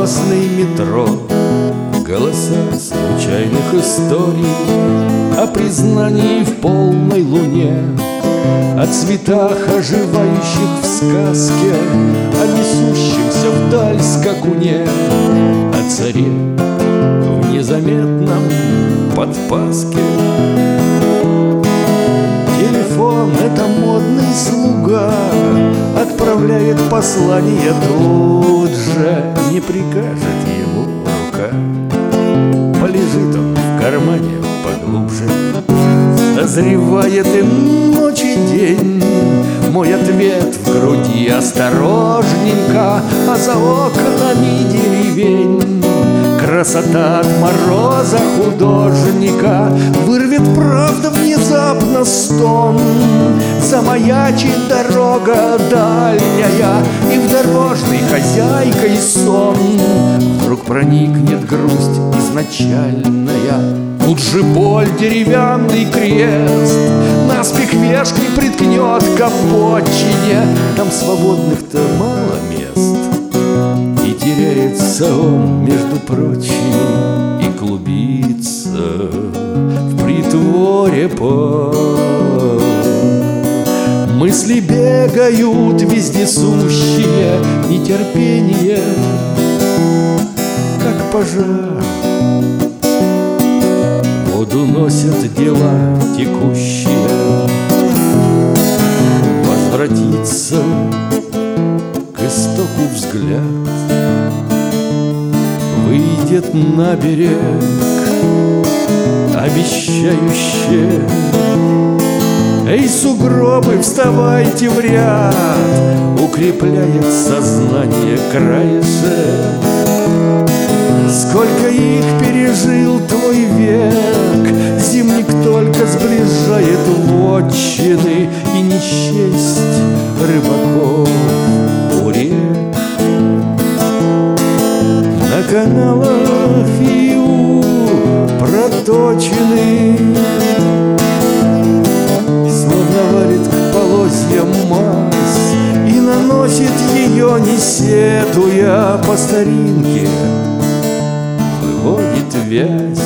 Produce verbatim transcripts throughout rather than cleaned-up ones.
опасный метро, голоса случайных историй о признании в полной луне, о цветах, оживающих в сказке, о несущемся вдаль скакуне, о царе в незаметном подпаске. Телефон — это модный слуга, отправляет послание тут же, не прикажет ему рука. Полежит он в кармане поглубже, дозревает и ночь и день. Мой ответ в груди осторожненько, а за окнами деревень. Красота от мороза художника вырвет, правда, внезапно стон. Замаячит дорога дальняя, и в дорожной хозяйкой сон. Вдруг проникнет грусть изначальная, тут же боль, деревянный крест наспех вешки приткнет к обочине. Там свободных-то мало мест, и теряется он между прочими, и клубится в притворе пар. Мысли бегают вездесущие, нетерпение, как пожар. Воду носят дела текущие, возвратиться к истоку взгляд, выйдет на берег обещающее. Эй, сугробы, вставайте в ряд, укрепляет сознание краешек. Сколько их пережил твой век, зимник только сближает вотчины, и не счесть рыбаков у рек. На каналах и у проточены, словно варит к полозьям мазь и наносит ее, не сетуя, по старинке выводит вязь.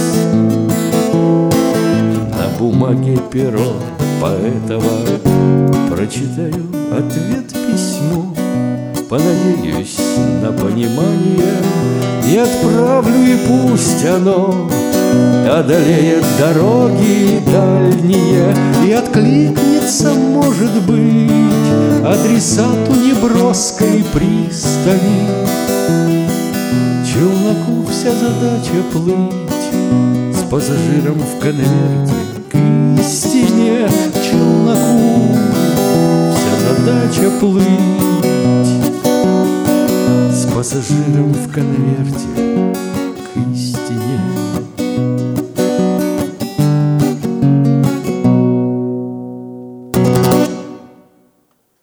На бумаге перо поэтова прочитаю ответ письму, понадеюсь на понимание и отправлю, и пусть оно одолеет дороги дальние и откликнется, может быть, адресату неброской пристани. Челноку вся задача плыть с пассажиром в конверте к истине. Челноку вся задача плыть с пассажиром в конверте